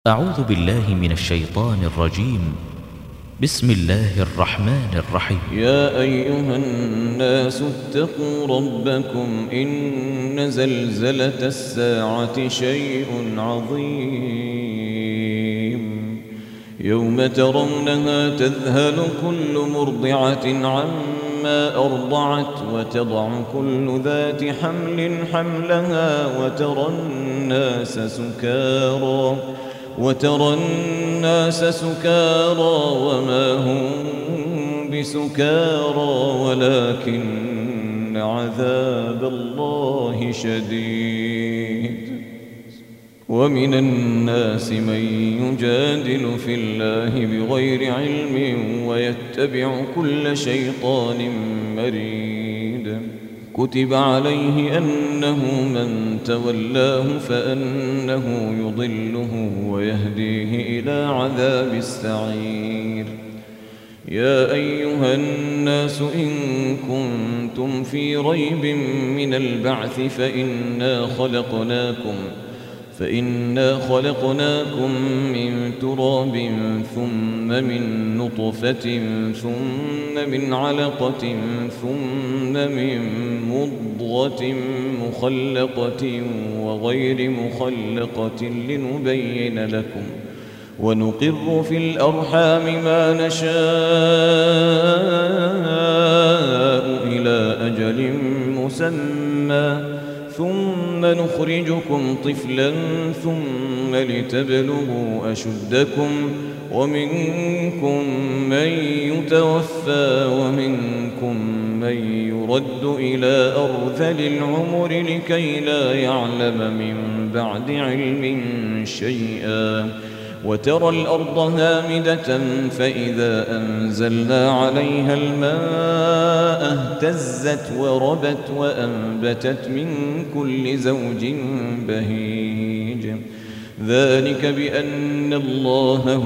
أعوذ بالله من الشيطان الرجيم. بسم الله الرحمن الرحيم. يا أيها الناس اتقوا ربكم إن زلزلة الساعة شيء عظيم يوم ترونها تذهل كل مرضعة عما أرضعت وتضع كل ذات حمل حملها وترى الناس سكارى وما هم بسكارى ولكن عذاب الله شديد. ومن الناس من يجادل في الله بغير علم ويتبع كل شيطان مريد. كتب عليه أنه من تولاه فأنه يضله ويهديه إلى عذاب السعير. يا أيها الناس إن كنتم في ريب من البعث فإنا خلقناكم من تراب ثم من نطفة ثم من علقة ثم من مضغة مخلقة وغير مخلقة لنبين لكم ونقر في الأرحام ما نشاء إلى أجل مسمى ثم نخرجكم طفلا ثم لتبلغوا أشدكم ومنكم من يتوفى ومنكم من يرد إلى أرذل العمر لكي لا يعلم من بعد علم شيئا. وترى الأرض هامدة فإذا أنزلنا عليها الماء اهتزت وربت وأنبتت من كل زوج بهيج. ذلك بأن الله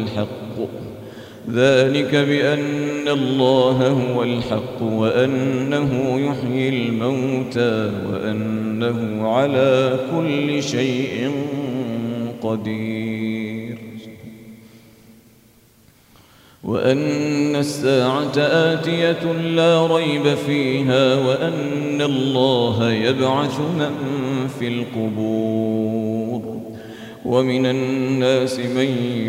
هو الحق وأنه يحيي الموتى وأنه على كل شيء قدير. وأن الساعة آتية لا ريب فيها وأن الله يبعث من في القبور. ومن الناس من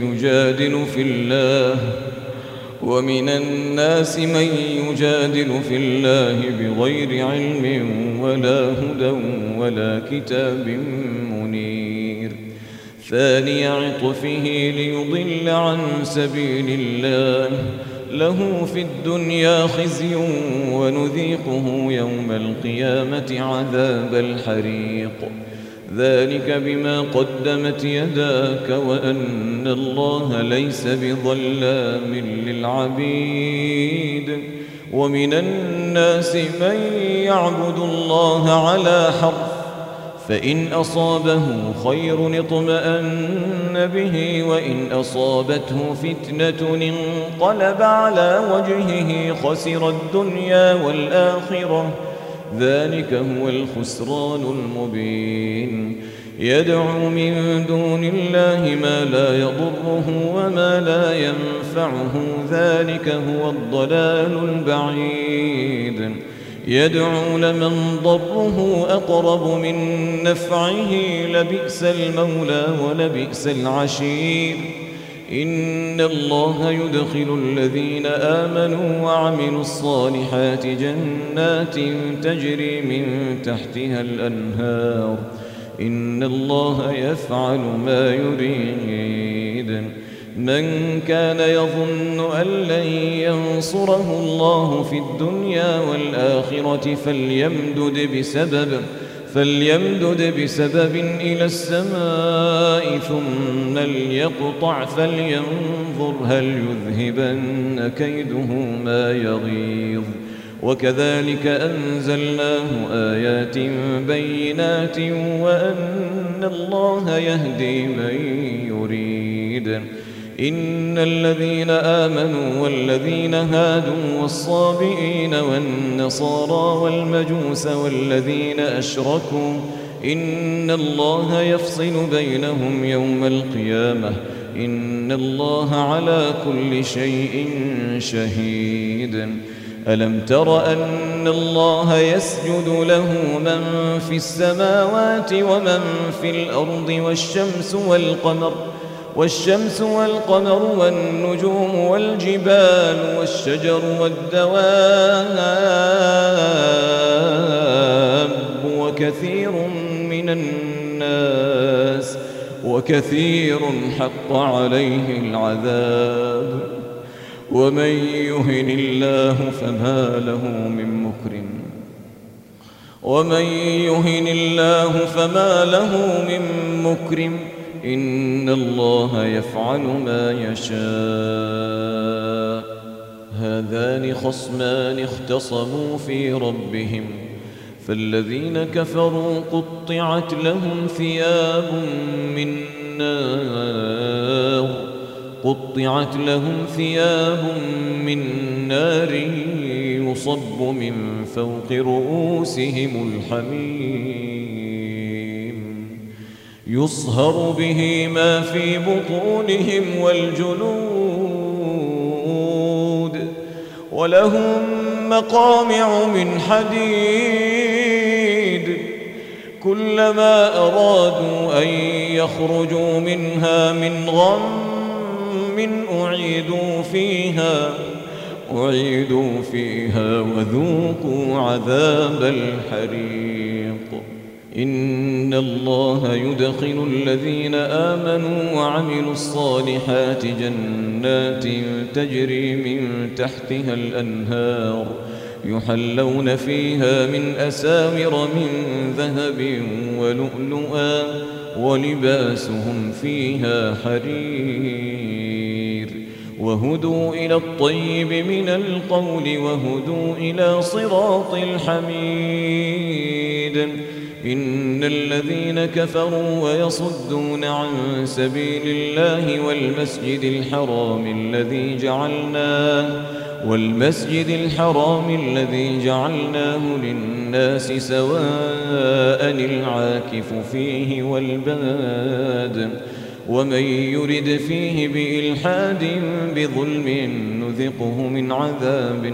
يجادل في الله بغير علم ولا هدى ولا كتاب منير. ثاني عطفه ليضل عن سبيل الله له في الدنيا خزي ونذيقه يوم القيامة عذاب الحريق. ذلك بما قدمت يداك وأن الله ليس بظلام للعبيد. ومن الناس من يعبد الله على حرف فإن أصابه خير اطمأن به وإن أصابته فتنة انقلب على وجهه خسر الدنيا والآخرة. ذلك هو الخسران المبين. يدعو من دون الله ما لا يضره وما لا ينفعه ذلك هو الضلال البعيد. يدعو لمن ضره أقرب من نفعه لبئس المولى ولبئس العشير. إن الله يدخل الذين آمنوا وعملوا الصالحات جنات تجري من تحتها الأنهار. إن الله يفعل ما يريد. من كان يظن أن لن ينصره الله في الدنيا والآخرة فليمدد بسبب إلى السماء ثم ليقطع فلينظر هل يذهبن كيده ما يغيظ. وكذلك أنزلناه آيات بينات وأن الله يهدي من يريد. إن الذين آمنوا والذين هادوا والصابئين والنصارى والمجوس والذين أشركوا إن الله يفصل بينهم يوم القيامة إن الله على كل شيء شهيد ألم تر أن الله يسجد له من في السماوات ومن في الأرض والشمس والقمر والنجوم والجبال والشجر والدواب وكثير حق عليه العذاب ومن يهن الله فما له من مكرم إن الله يفعل ما يشاء هذان خصمان اختصموا في ربهم فالذين كفروا قطعت لهم ثياب من نار يصب من فوق رؤوسهم الحميم يصهر به ما في بطونهم والجلود ولهم مقامع من حديد كلما أرادوا أن يخرجوا منها من غم أعيدوا فيها وذوقوا عذاب الحريق إن الله يدخل الذين آمنوا وعملوا الصالحات جنات تجري من تحتها الأنهار يحلون فيها من أساور من ذهب ولؤلؤا ولباسهم فيها حرير وهدوا إلى الطيب من القول وهدوا إلى صراط الحميد إن الذين كفروا ويصدون عن سبيل الله والمسجد الحرام الذي جعلناه للناس سواء العاكف فيه والباد ومن يرد فيه بإلحاد بظلم نذقه من عذاب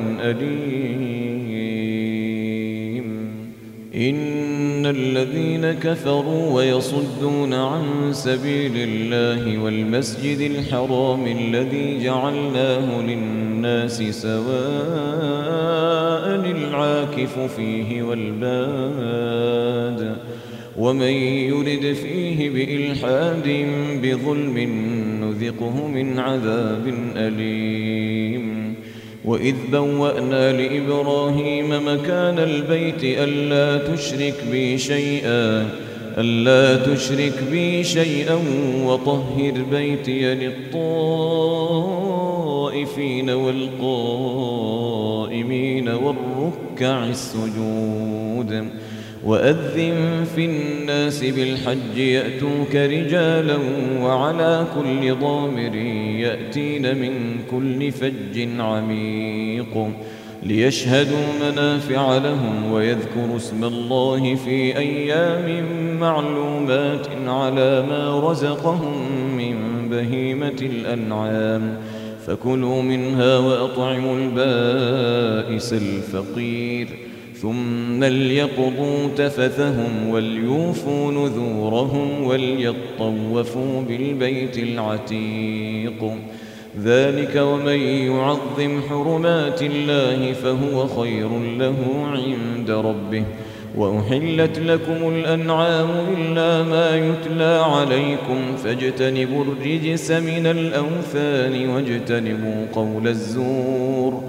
أليم إن الذين كفروا ويصدون عن سبيل الله والمسجد الحرام الذي جعلناه للناس سواء العاكف فيه والباد ومن يرد فيه بإلحاد بظلم نذقه من عذاب أليم وإذ بوأنا لإبراهيم مكان البيت ألا تشرك بي شيئا وطهر بيتي للطائفين والقائمين والركع السجود وأذن في الناس بالحج يأتوك رجالا وعلى كل ضامر يأتين من كل فج عميق ليشهدوا منافع لهم ويذكروا اسم الله في أيام معلومات على ما رزقهم من بهيمة الأنعام فكلوا منها وأطعموا البائس الفقير ثم ليقضوا تفثهم وليوفوا نذورهم وليطوفوا بالبيت العتيق ذلك ومن يعظم حرمات الله فهو خير له عند ربه وأحلت لكم الأنعام إلا ما يتلى عليكم فاجتنبوا الرجس من الأوثان واجتنبوا قول الزور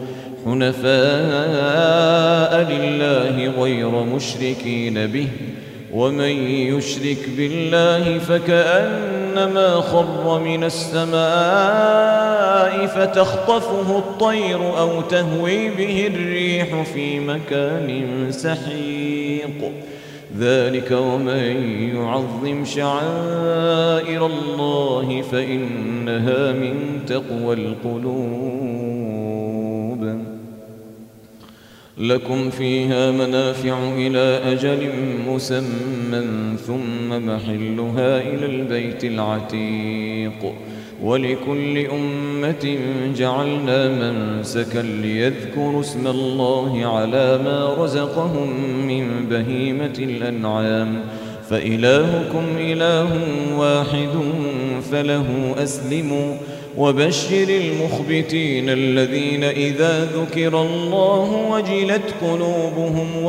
حنفاء لله غير مشركين به ومن يشرك بالله فكأنما خر من السماء فتخطفه الطير أو تهوي به الريح في مكان سحيق ذلك ومن يعظم شعائر الله فإنها من تقوى القلوب لكم فيها منافع إلى أجل مسمى ثم محلها إلى البيت العتيق ولكل أمة جعلنا منسكا ليذكروا اسم الله على ما رزقهم من بهيمة الأنعام فإلهكم إله واحد فله أسلموا وبشر المخبتين الذين إذا ذكر الله وجلت قلوبهم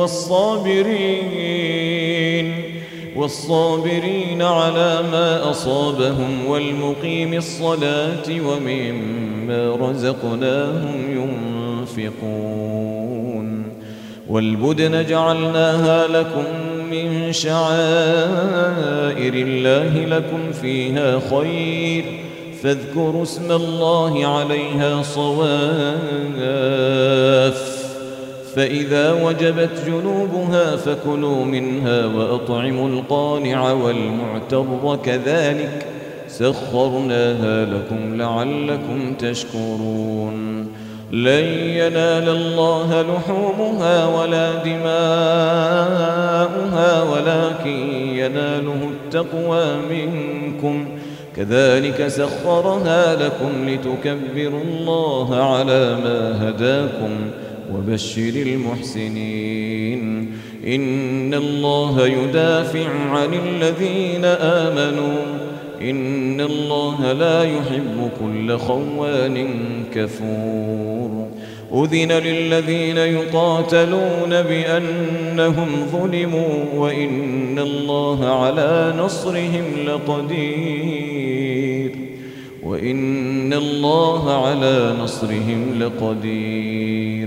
والصابرين على ما أصابهم والمقيم الصلاة ومما رزقناهم ينفقون والبدن جعلناها لكم من شعائر الله لكم فيها خير فاذكروا اسم الله عليها صواف فإذا وجبت جنوبها فكلوا منها وأطعموا القانع والمعتر كذلك سخرناها لكم لعلكم تشكرون لن ينال الله لحومها ولا دماؤها ولكن يناله التقوى منكم كذلك سخرها لكم لتكبروا الله على ما هداكم وبشر المحسنين إن الله يدافع عن الذين آمنوا إن الله لا يحب كل خوان كفور أذن للذين يقاتلون بأنهم ظلموا وإن الله على نصرهم لقدير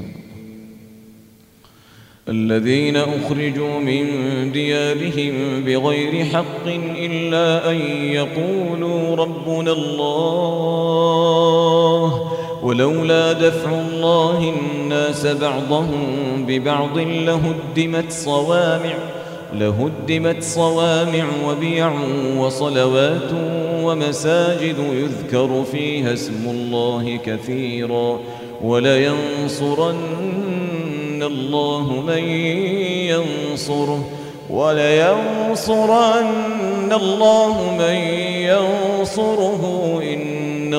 الذين أخرجوا من ديارهم بغير حق إلا أن يقولوا ربنا الله ولولا دفع الله الناس بعضهم ببعض لهدمت صوامع وبيع وصلوات ومساجد يذكر فيها اسم الله كثيرا ولينصرن الله من ينصره إن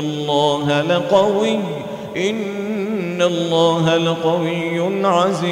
الله لقوي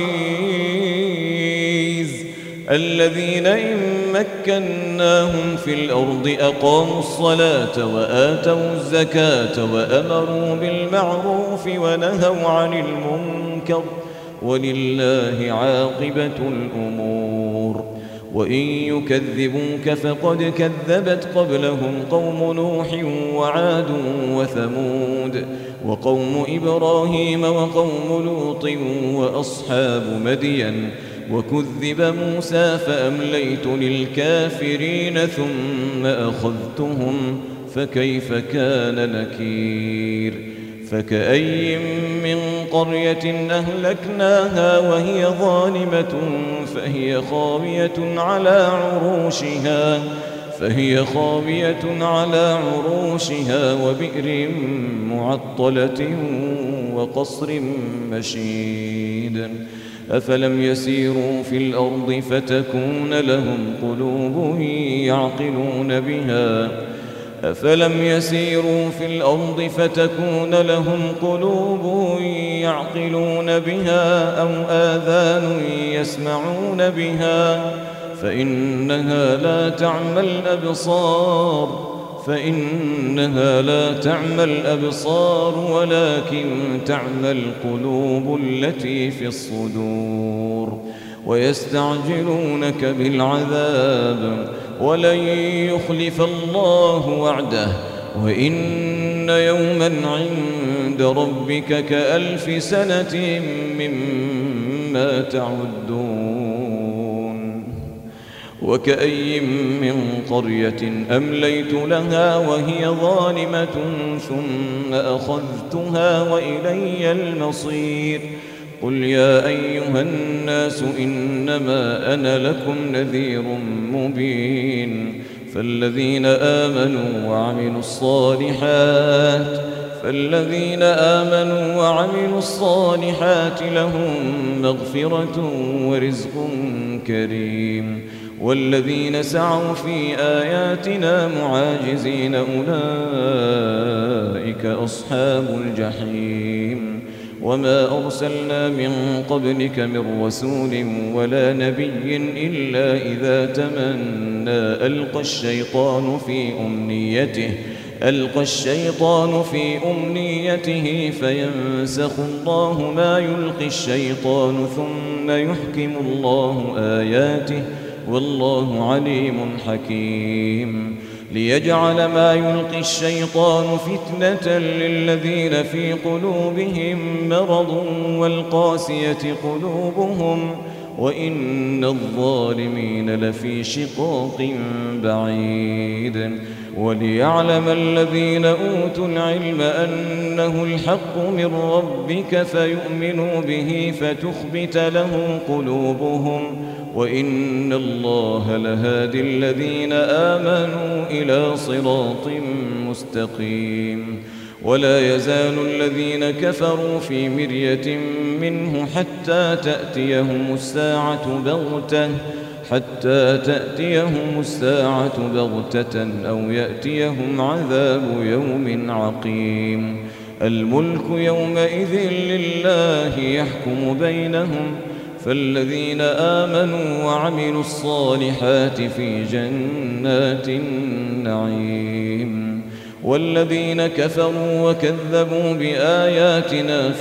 عزيز الذين إن مكناهم في الأرض أقاموا الصلاة وآتوا الزكاة وأمروا بالمعروف ونهوا عن المنكر ولله عاقبة الأمور وإن يكذبوك فقد كذبت قبلهم قوم نوح وعاد وثمود وقوم إبراهيم وقوم لوط وأصحاب مدين وكذب موسى فأمليت للكافرين ثم أخذتهم فكيف كان نكير فكأي من قرية أهلكناها وهي ظالمة فهي خاوية على عروشها وبئر معطلة وقصر مشيد أفلم يسيروا في الأرض فتكون لهم قلوب يعقلون بها أو آذان يسمعون بها فإنها لا تعمى الأبصار ولكن تعمى القلوب التي في الصدور ويستعجلونك بالعذاب ولن يخلف الله وعده وإن يوما عند ربك كألف سنة مما تعدون وكأي من قرية أمليت لها وهي ظالمة ثم أخذتها وإلي المصير قل يا أيها الناس إنما أنا لكم نذير مبين فالذين آمنوا وعملوا الصالحات لهم مغفرة ورزق كريم. والذين سعوا في آياتنا معاجزين أولئك أصحاب الجحيم. وما أرسلنا من قبلك من رسول ولا نبي إلا إذا تمنى ألقى الشيطان في أمنيته فينسخ الله ما يلقي الشيطان ثم يحكم الله آياته والله عليم حكيم. ليجعل ما يلقي الشيطان فتنة للذين في قلوبهم مرض والقاسية قلوبهم وإن الظالمين لفي شقاق بعيد. وليعلم الذين أوتوا العلم أنه الحق من ربك فيؤمنوا به فتخبت له قلوبهم وإن الله لهادي الذين آمنوا إلى صراط مستقيم. ولا يزال الذين كفروا في مرية منه حتى تأتيهم الساعة بغتة أو يأتيهم عذاب يوم عقيم. الملك يومئذ لله يحكم بينهم فالذين آمنوا وعملوا الصالحات في جنات النعيم. والذين كفروا وكذبوا بآياتنا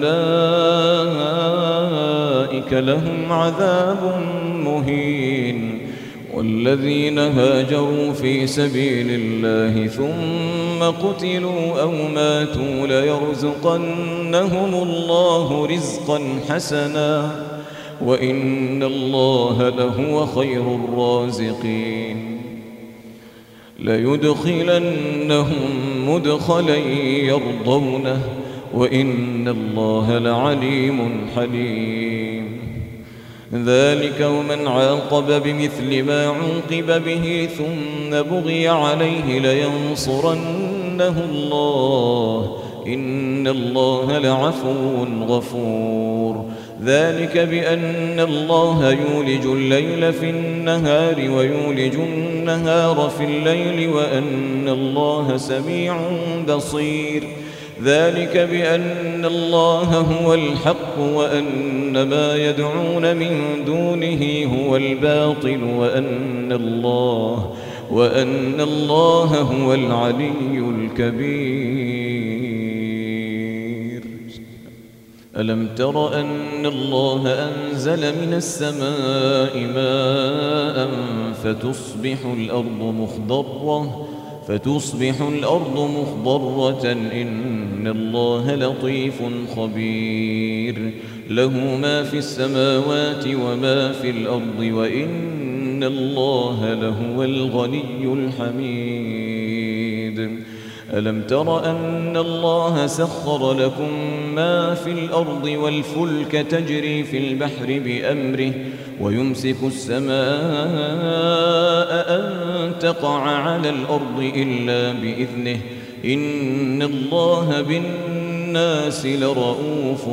فأولئك لهم عذاب مهين. والذين هاجروا في سبيل الله ثم قتلوا أو ماتوا ليرزقنهم الله رزقا حسنا وإن الله لهو خير الرازقين. ليدخلنهم مدخلا يرضونه وإن الله لعليم حليم. ذلك ومن عاقب بمثل ما عوقب به ثم بغي عليه لينصرنه الله إن الله لعفو غفور. ذلك بأن الله يولج الليل في النهار ويولج النهار في الليل وأن الله سميع بصير. ذلك بأن الله هو الحق وأن ما يدعون من دونه هو الباطل وأن الله هو العلي الكبير. ألم تر أن الله أنزل من السماء ماء فتصبح الأرض مخضرة إن الله لطيف خبير. له ما في السماوات وما في الأرض وإن الله لهو الغني الحميد. ألم تر أن الله سخر لكم ما في الأرض والفلك تجري في البحر بأمره ويمسك السماء أن تقع على الأرض إلا بإذنه إن الله بالناس لرؤوف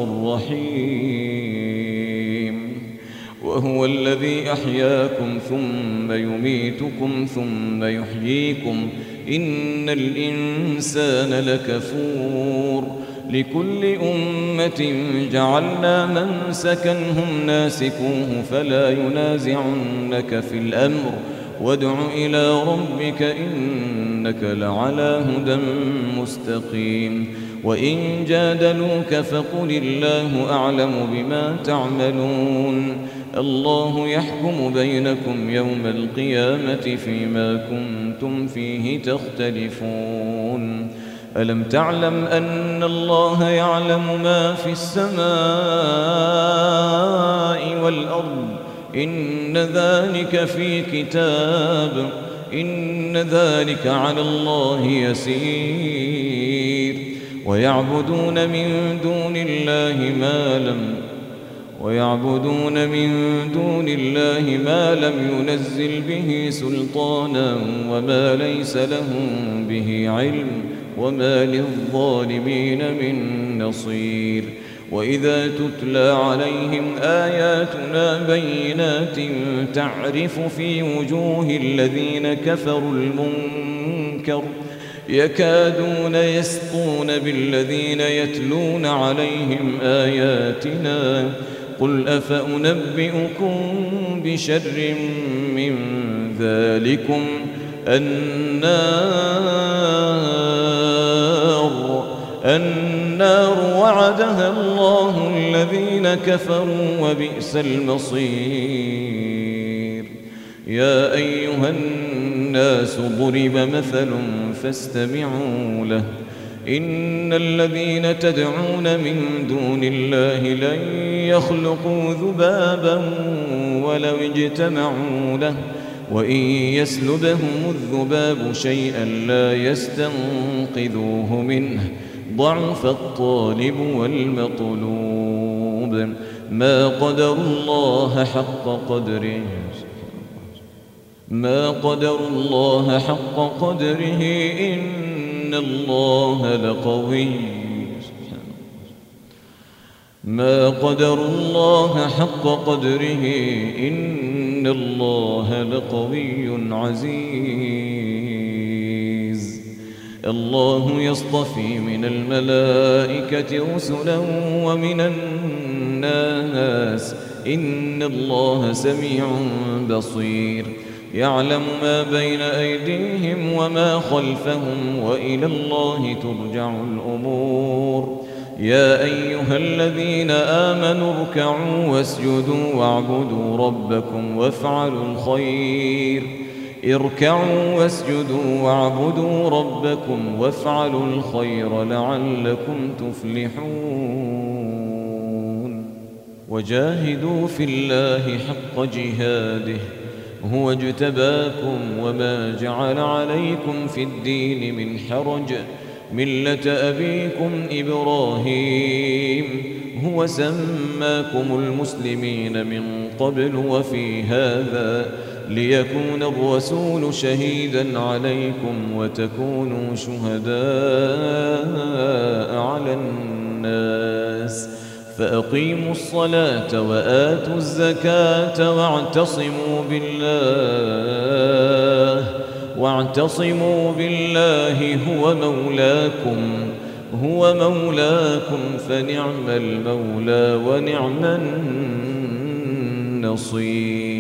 رحيم. وهو الذي أحياكم ثم يميتكم ثم يحييكم إن الإنسان لكفور. لكل أمة جعلنا منسكا هم ناسكوه فلا ينازعنك في الأمر وادع إلى ربك إنك لعلى هدى مستقيم. وإن جادلوك فقل الله أعلم بما تعملون. الله يحكم بينكم يوم القيامة فيما كنتم فيه تختلفون. ألم تعلم أن الله يعلم ما في السماء والأرض إن ذلك في كتاب إن ذلك على الله يسير. ويعبدون من دون الله ويعبدون من دون الله ما لم ينزل به سلطانا وما ليس لهم به علم وما للظالمين من نصير. وإذا تتلى عليهم آياتنا بينات تعرف في وجوه الذين كفروا المنكر يكادون يسطون بالذين يتلون عليهم آياتنا قل أفأنبئكم بشر من ذلكم النار وعدها الله الذين كفروا وبئس المصير. يا أيها الناس ضرب مثل فاستمعوا له إن الذين تدعون من دون الله لن يخلقوا ذبابا ولو اجتمعوا له وإن يسلبهم الذباب شيئا لا يستنقذوه منه ضعف الطالب والمطلوب ما قدر الله حق قدره إن الله لقوي ما قدر الله حق قدره إن الله لقوي عزيز. الله يصطفي من الملائكة رسلا ومن الناس إن الله سميع بصير. يعلم ما بين أيديهم وما خلفهم وإلى الله ترجع الأمور. يا أيها الذين آمنوا اركعوا واسجدوا واعبدوا ربكم وافعلوا الخير لعلكم تفلحون. وجاهدوا في الله حق جهاده هو اجتباكم وما جعل عليكم في الدين من حرج ملة أبيكم إبراهيم هو سماكم المسلمين من قبل وفي هذا ليكون الرسول شهيدا عليكم وتكونوا شهداء على الناس فأقيموا الصلاة وآتوا الزكاة واعتصموا بالله هو مولاكم فنعم المولى ونعم النصير.